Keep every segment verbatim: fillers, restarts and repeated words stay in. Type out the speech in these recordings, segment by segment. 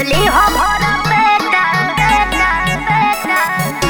फिरली हो भरा पेटा पेटा पेटा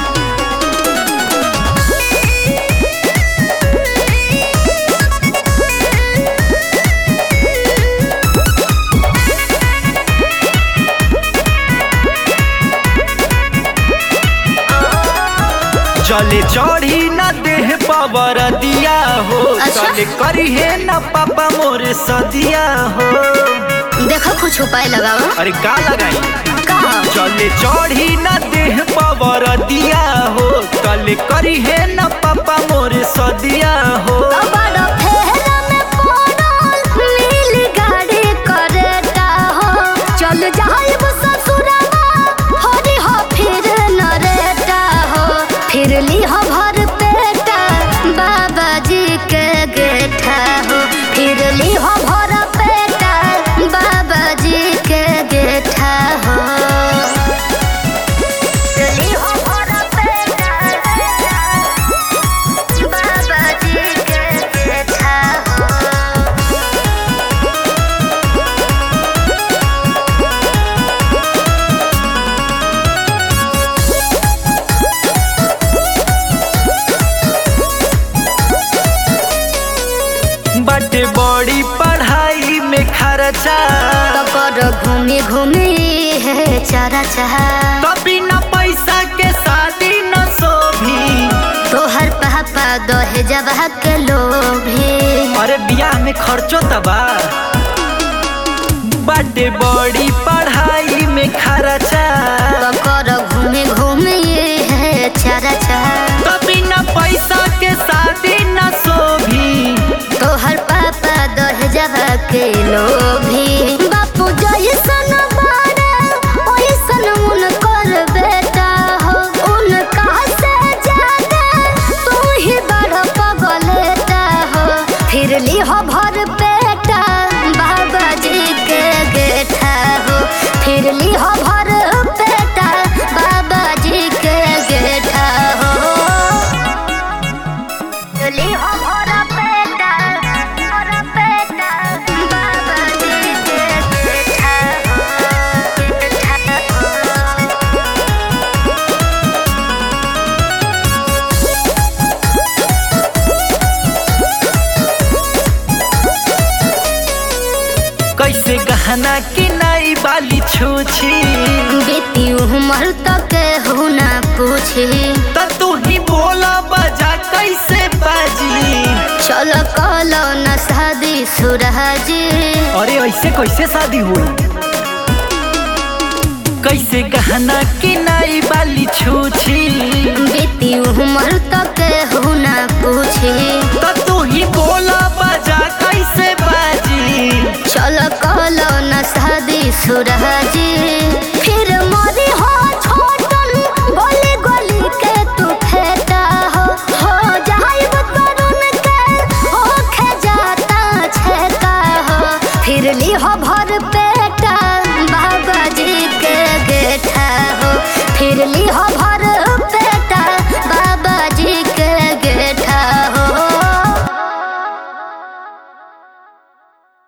चले चढ़ी न देह पावर दिया हो। अच्छा? चले करी है न पापा मोरे सदिया हो। देखो कुछ उपाय लगाओ। अरे का लगाई कहा चले चढ़ी न देह पावर दिया हो। चले करी है न पापा मोरे सदिया हो। बड़ा फेरा में पड़ल नील गाड़ी करेटा हो। चल जाइब ससुरवा हरी हो फिर नरेटा हो। फिरली हो भर पेटा बाबा जी के गेठा हो। फिरली हो भर पेटा बाबा जी के गेठा हो। फिरली हो भर पेटा बाबा जी के गेठा हो। बाटे बड़ी पढ़ाई में खर्चा। कर घूमी घूमी है चारा चाह। कभी न पैसा के शादी न सोभी। तोहर पापा दहेजवा के लोभी। अरे बियाह में खर्चो तबा। बाटे बड़ी पढ़ाई में खर्चा। कर घूमी घूमी है चारा चाह। कभी न पैसा के शादी न सोभी। तोहर पापा दहेजवा के लोभी। बापू जैसन बाड़ा ओइसन उनकर बेटा हो। उनका से ज्यादा तू ही बड़ पगलेटा हो। फिरली हो भर पेटा बाबा जी के गेठा हो। फिरली हो भर पेटा बाबा जी के गेठा हो। फिरली हो भर पेटा भर पेटा बाबा जी के गेठा हो। गेठा हो। कैसे गहना की नई बाली छूछी। बीती उम्र तक हो ना पूछी। त तू ही बोला बजा कैसे बाजी। चल कलो न शादी सुरहाजी। अरे ऐसे कैसे शादी हुई। कैसे गहना की नई बाली छूछी। बीती उम्र तक हो ना पूछी। त तू ही बोला बजा कैसे बाजी। चल कलो न शादी सुरहाजी।